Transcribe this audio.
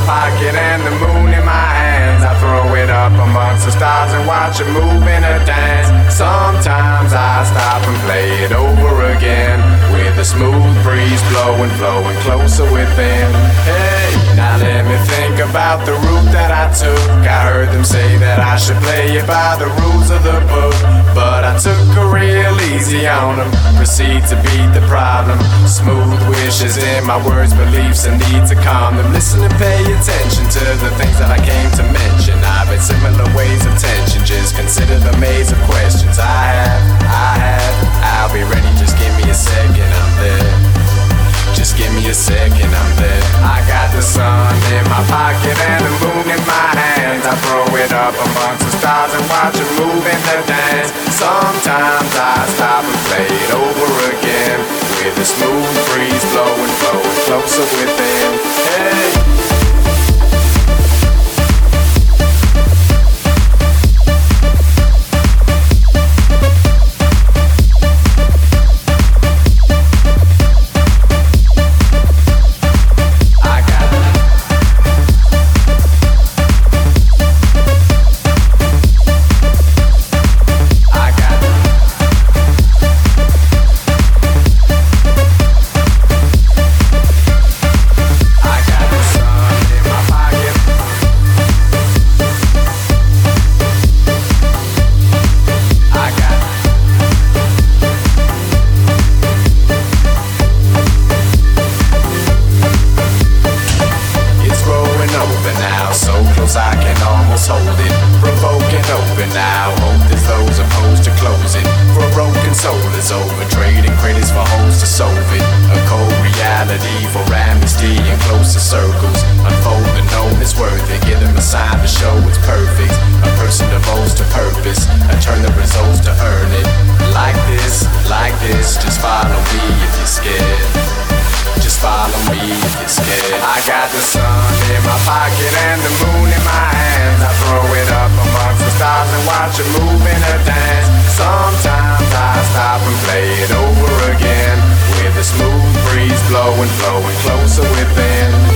pocket and the moon in my hands. I throw it up amongst the stars and watch it move in a dance. Sometimes I stop and play it over again, with a smooth breeze blowing, flowing closer within. Hey, now let me think about the route that I took. I heard them say that I should play it by the rules of the book, but I took a real easy on them. Proceed to beat the problem. Smooth wishes in my words, beliefs, and need to calm them. Listen and pay attention to the things that I came to mention. I've had similar ways of tension. Just consider the maze of questions I have. I'll be ready, just give me a second, I'm there. Just give me a second, I'm there. I got the sun in my pocket and the moon in my hands. I throw it up amongst the stars and watch it move in the dance. Sometimes I stop and play it over again, with a smooth breeze blowing, flowing closer within. Hey. I can almost hold it. Provoking open now. Hope there's those opposed to closing. For a broken soul is over. Trading credits for holes to solve it. A cold reality for amnesty in closer circles. Unfold the known is worth it. Give them a sign to show it's perfect. A person devotes to purpose. I turn the results to earn it. Like this, just follow me if you're scared. Just follow me if you're scared. I got the sun in my pocket and the moon in my hands. I throw it up amongst the stars and watch it move in a dance. Sometimes I stop and play it over again, with a smooth breeze blowing, flowing closer within.